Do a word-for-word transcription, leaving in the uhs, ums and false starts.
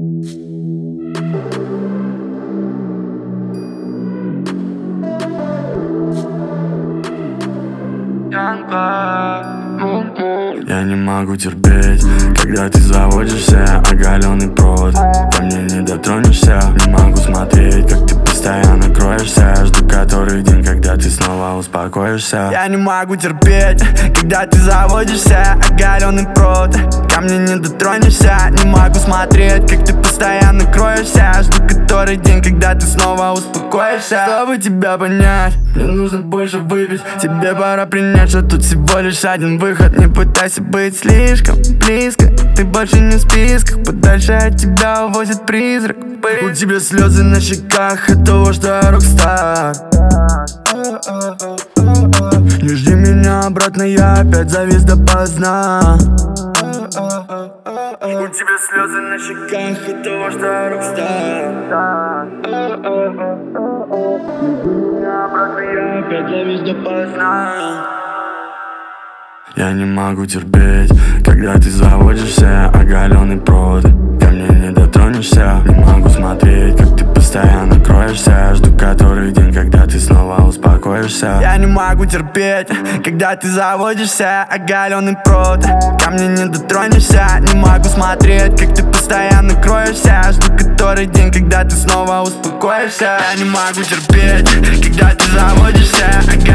Я не могу терпеть, когда ты заводишься, оголенный провод. Ко мне не дотронешься, не могу смотреть, как ты постоянно кроешься. Жду который день, когда ты снова успокоишься. Я не могу терпеть, когда ты заводишься, оголенный провод. Ко мне не дотронешься, не могу смотреть, как ты постоянно кроешься. Жду который день, когда ты снова успокоишься. Чтобы тебя понять, мне нужно больше выпить. Тебе пора принять, что тут всего лишь один выход. Не пытайся быть слишком близко, ты больше не в списках. Подальше от тебя увозит призрак. У тебя слезы на щеках от того, что я рокстар. Не жди меня обратно, я опять завис допоздна. У тебя слезы на щеках от того, что я рокстар. Не жди меня обратно, я опять завис допоздна. Я не могу терпеть, когда ты заводишься, оголенный провод. Ко мне не дотронешься, не могу смотреть, как ты постоянно кроешься. Жду который день, когда ты снова успокоишься. Я не могу терпеть, когда ты заводишься, оголенный провод. Ко мне не дотронешься, не могу смотреть, как ты постоянно кроешься. Жду который день, когда ты снова успокоишься. Я не могу терпеть, когда ты заводишься,